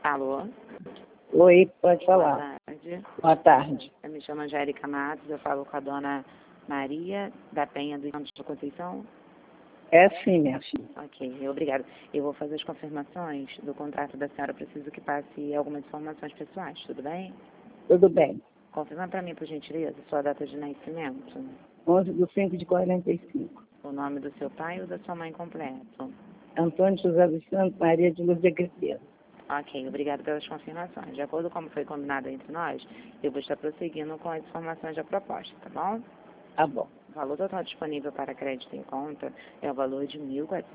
Alô? Oi, pode Boa falar. tarde. Boa tarde. Eu me chamo Angélica Matos, eu falo com a dona Maria da Penha do Santos da Conceição. É sim, minha filha. Ok, obrigada. Eu vou fazer as confirmações do contrato da senhora. Eu preciso que passe algumas informações pessoais, tudo bem? Tudo bem. Confirma para mim, por gentileza, sua data de nascimento, 11/5/45. o nome do seu pai ou da sua mãe completo. Antônio José dos Santos, Maria de Luz de Agripino. Ok, obrigado pelas confirmações. De acordo com como foi combinado entre nós, eu vou estar prosseguindo com as informações da proposta, tá bom? Tá bom. O valor total disponível para crédito em conta é o valor de R$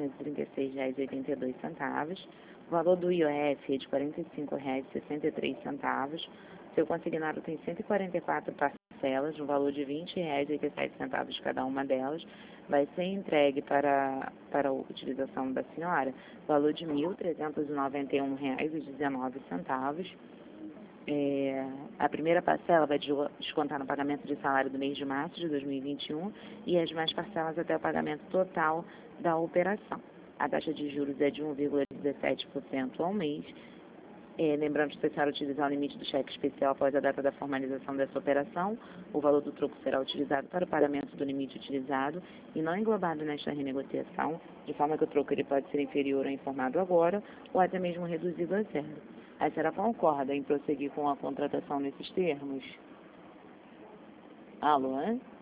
1.436,82. O valor do IOF é de R$ 45,63. Seu consignado tem 144 parcelas, no valor de R$ 20,87 cada uma delas. Vai ser entregue para a utilização da senhora o valor de R$ 1.391,19. A primeira parcela vai descontar no pagamento de salário do mês de março de 2021 e as demais parcelas até o pagamento total da operação. A taxa de juros é de 1,17% ao mês. Lembrando que se a senhora utilizar o limite do cheque especial após a data da formalização dessa operação, o valor do troco será utilizado para o pagamento do limite utilizado e não englobado nesta renegociação, de forma que o troco ele pode ser inferior ao informado agora ou até mesmo reduzido a zero. A senhora concorda em prosseguir com a contratação nesses termos? Alô?